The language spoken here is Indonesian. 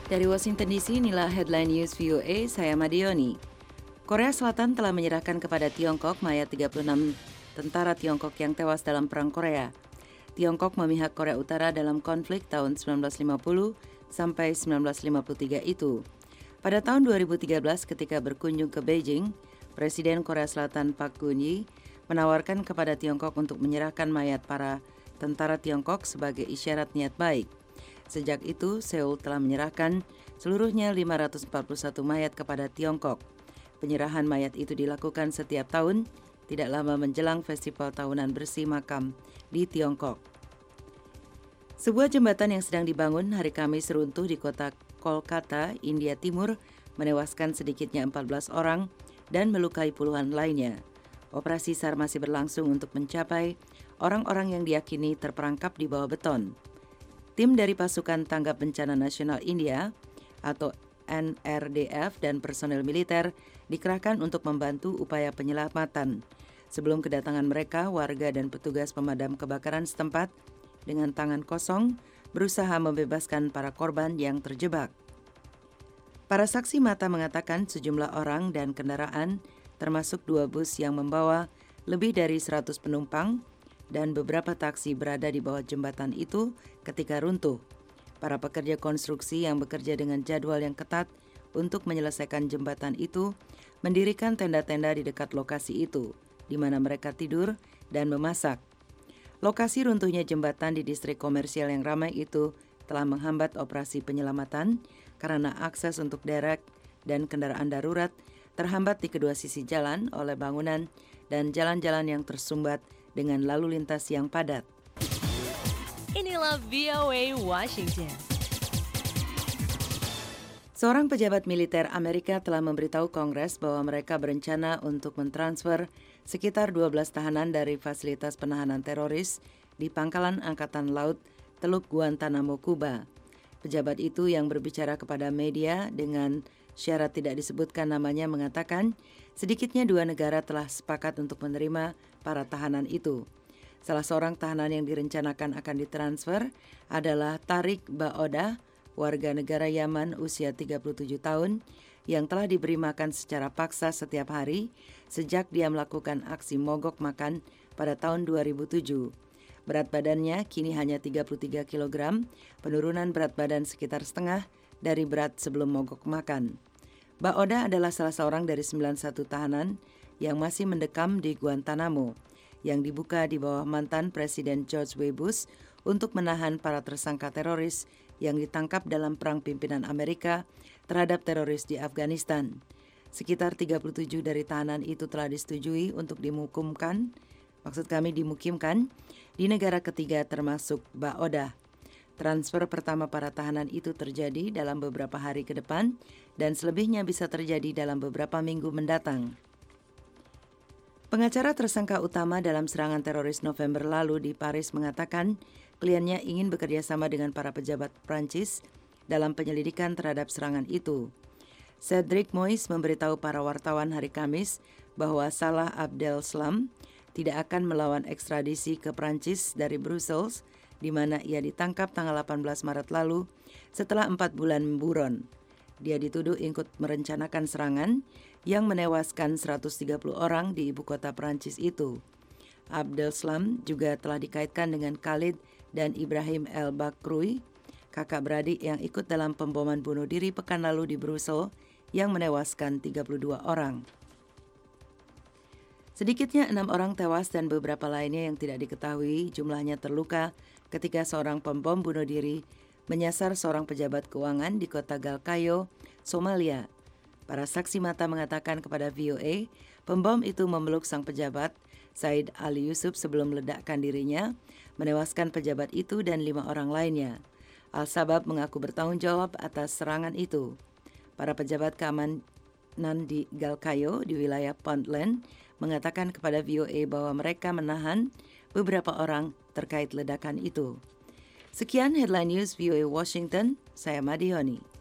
Dari Washington DC, inilah headline news VOA, saya Madioni. Korea Selatan telah menyerahkan kepada Tiongkok mayat 36 tentara Tiongkok yang tewas dalam Perang Korea. Tiongkok memihak Korea Utara dalam konflik tahun 1950 sampai 1953 itu. Pada tahun 2013 ketika berkunjung ke Beijing, Presiden Korea Selatan Park Geun-hye menawarkan kepada Tiongkok untuk menyerahkan mayat para tentara Tiongkok sebagai isyarat niat baik. Sejak itu, Seoul telah menyerahkan seluruhnya 541 mayat kepada Tiongkok. Penyerahan mayat itu dilakukan setiap tahun, tidak lama menjelang festival tahunan bersih makam di Tiongkok. Sebuah jembatan yang sedang dibangun hari Kamis runtuh di kota Kolkata, India Timur, menewaskan sedikitnya 14 orang dan melukai puluhan lainnya. Operasi SAR masih berlangsung untuk mencapai orang-orang yang diyakini terperangkap di bawah beton. Tim dari Pasukan Tanggap Bencana Nasional India atau NRDF dan personel militer dikerahkan untuk membantu upaya penyelamatan. Sebelum kedatangan mereka, warga dan petugas pemadam kebakaran setempat dengan tangan kosong berusaha membebaskan para korban yang terjebak. Para saksi mata mengatakan sejumlah orang dan kendaraan, termasuk 2 bus yang membawa lebih dari 100 penumpang, dan beberapa taksi berada di bawah jembatan itu ketika runtuh. Para pekerja konstruksi yang bekerja dengan jadwal yang ketat untuk menyelesaikan jembatan itu mendirikan tenda-tenda di dekat lokasi itu, di mana mereka tidur dan memasak. Lokasi runtuhnya jembatan di distrik komersial yang ramai itu telah menghambat operasi penyelamatan karena akses untuk derek dan kendaraan darurat terhambat di kedua sisi jalan oleh bangunan dan jalan-jalan yang tersumbat dengan lalu lintas yang padat. Inilah VOA Washington. Seorang pejabat militer Amerika telah memberitahu Kongres bahwa mereka berencana untuk mentransfer sekitar 12 tahanan dari fasilitas penahanan teroris di Pangkalan Angkatan Laut Teluk Guantanamo, Kuba. Pejabat itu yang berbicara kepada media dengan syarat tidak disebutkan namanya mengatakan sedikitnya 2 negara telah sepakat untuk menerima para tahanan itu. Salah seorang tahanan yang direncanakan akan ditransfer adalah Tariq Ba'odah, warga negara Yaman usia 37 tahun yang telah diberi makan secara paksa setiap hari sejak dia melakukan aksi mogok makan pada tahun 2007. Berat badannya kini hanya 33 kg, penurunan berat badan sekitar setengah dari berat sebelum mogok makan. Ba'odah adalah salah seorang dari 91 tahanan yang masih mendekam di Guantanamo, yang dibuka di bawah mantan Presiden George W. Bush untuk menahan para tersangka teroris yang ditangkap dalam perang pimpinan Amerika terhadap teroris di Afghanistan. Sekitar 37 dari tahanan itu telah disetujui untuk dimukimkan di negara ketiga termasuk Ba'odah. Transfer pertama para tahanan itu terjadi dalam beberapa hari ke depan dan selebihnya bisa terjadi dalam beberapa minggu mendatang. Pengacara tersangka utama dalam serangan teroris November lalu di Paris mengatakan kliennya ingin bekerja sama dengan para pejabat Prancis dalam penyelidikan terhadap serangan itu. Cedric Mois memberitahu para wartawan hari Kamis bahwa Salah Abdeslam tidak akan melawan ekstradisi ke Prancis dari Brussels, di mana ia ditangkap tanggal 18 Maret lalu setelah 4 bulan buron. Dia dituduh ikut merencanakan serangan yang menewaskan 130 orang di ibu kota Prancis itu. Abdeslam juga telah dikaitkan dengan Khalid dan Ibrahim El Bakroui, kakak beradik yang ikut dalam pemboman bunuh diri pekan lalu di Brussels yang menewaskan 32 orang. Sedikitnya 6 orang tewas dan beberapa lainnya yang tidak diketahui jumlahnya terluka ketika seorang pembom bunuh diri menyasar seorang pejabat keuangan di kota Galkayo, Somalia. Para saksi mata mengatakan kepada VOA, pembom itu memeluk sang pejabat, Said Ali Yusuf, sebelum meledakkan dirinya, menewaskan pejabat itu dan 5 orang lainnya. Al-Shabaab mengaku bertanggung jawab atas serangan itu. Para pejabat keamanan di Galkayo di wilayah Puntland mengatakan kepada VOA bahwa mereka menahan beberapa orang terkait ledakan itu. Sekian headline news VOA Washington, saya Madioni.